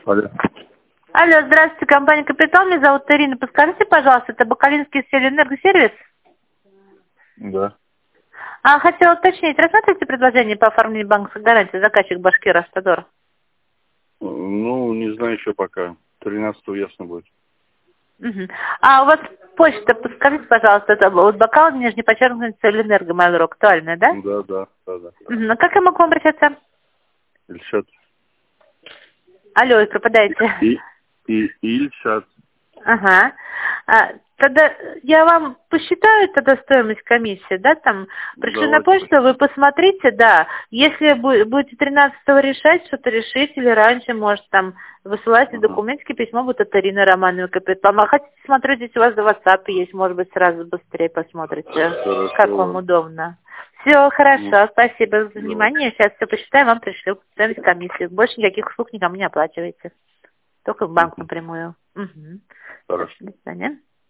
Алло. Алло, здравствуйте, компания «Капитал». Меня зовут Ирина. Подскажите, пожалуйста, это Бакалинский энергосервис? Да. Хотела уточнить, рассматриваете предложение по оформлению банковской гарантии заказчик Башкир Автодор? Ну, не знаю еще пока. 13-го ясно будет. Угу. А у вас почта, подскажите, пожалуйста, это вот Бакал, нижний подчеркнутый, Энерго, Mail.ru, актуальная, да? Да. Угу. А как я могу обращаться? Ильшат. Алло, вы пропадаете. Ильшат. Ага. Тогда я вам посчитаю тогда стоимость комиссии, да, там, пришлю на Давайте. почту, вы посмотрите, да, если будете 13-го решать, что-то решить, или раньше, может, там, высылайте документики, письмо будет от Ирины Романовой Капитал. А хотите смотреть, здесь у вас за WhatsApp есть, может быть, сразу быстрее посмотрите, Хорошо. как вам удобно. Все, хорошо, спасибо за внимание, сейчас все посчитаю, вам пришлю стоимость комиссии. Больше никаких услуг никому не оплачиваете, только в банк напрямую. Угу. Хорошо. До свидания.